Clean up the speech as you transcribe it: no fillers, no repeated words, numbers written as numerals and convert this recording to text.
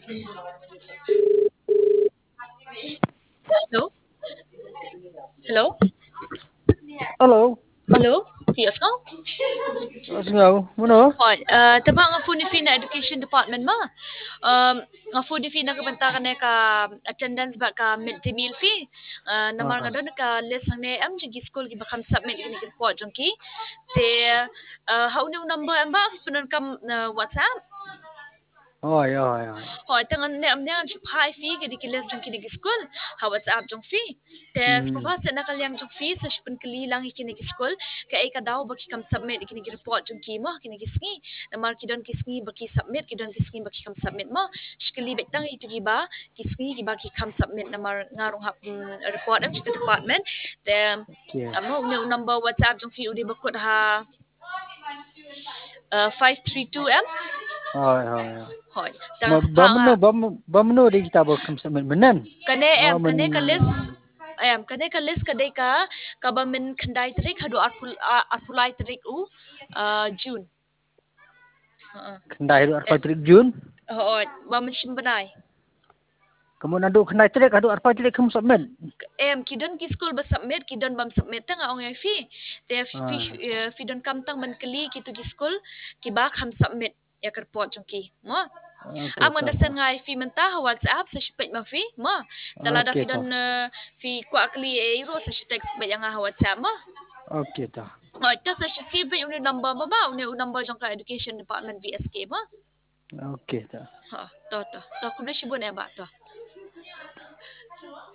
Hello? Hello? Hello. Hello? Yes, no? Singaw, ano? Hoi, tama nga phone fee na education department ma. Nga phone fee na kabanta ka na ka attendance ba ka midday meal fee. Namar nga Ah, doon ka list ang ne am jigi school gi bakam submit gi report jong ki. Te how new number am ba punan kam WhatsApp. oi, oi, oi. Hỏi tăng anh em nhá chụp hai phí cái đi cái lên trong cái school how WhatsApp trong phí te Hmm. papa sẽ nak kaliang trong phí sa shipun kali lang ikini school ka ay kadaw baki kam submit ikini report trong kimo kini kisngi namar kidon kisngi baki submit kidon kisngi baki kam submit mo shkali betang itu giba kisngi giba ki kam submit namar ngarong hap report am chika department te Okay. amo number WhatsApp trong phí udi bakut ha 532M Oi, oi, oi. hỏi Mà ta pa nga bấm nô đi kita bơ kam sa mình nen. kane Oh, kane mình kalis kane kalis kadai ka ba min khandai tarik hadu arpulai tarik u June kendai du arpa trik Jun. oh ba min shimbanai Kamu nadu kendai trik adu arpa trik kam sa men. kidon ki school ba submit kidon bam submit tang ong fi te fi Ah, fi don kam tang man kali ki tu ki school ki ba kham submit ya kar pot jong ki mo okay am ta ta. understand ngai fi menta WhatsApp sa shipet ma fi mo talada fi Okay don ta. fi kwa kali e ro sa text ba yang WhatsApp mo Okay ta. oh ito sa ship yung number mo ba yung number jong ka education department VSK mo Okay ta. ha to kumple shibo na ba to